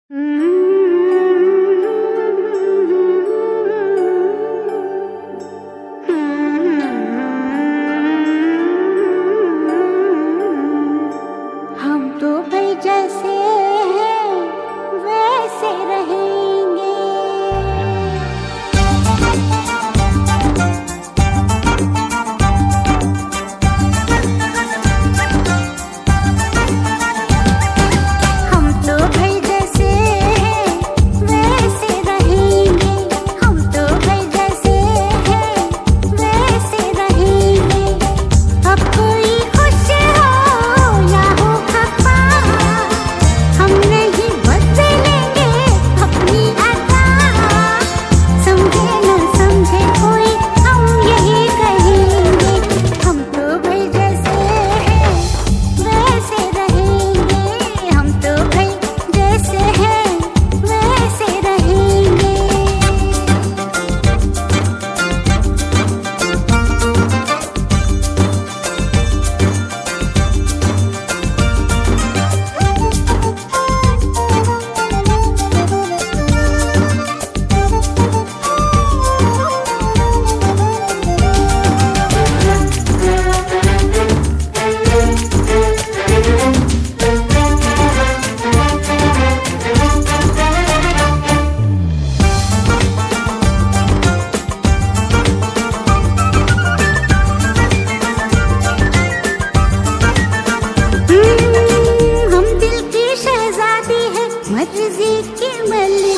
हम तो भाई जैसे हैं वैसे रहेंगे। हम तो भाई जैसे हैं वैसे रहेंगे। हम तो भाई जैसे हैं वैसे रहेंगे। अब कोई खुश हो या हो खफा, हम नहीं बदलेंगे अपनी अदा। समझे न समझे कोई हम यही कहेंगे। हम तो भाई जैसे हैं वैसे रहेंगे। हम तो भाई जैसे हैं वैसे रहेंगे। हम दिल की शहजादी है, मर्जी की मलिक।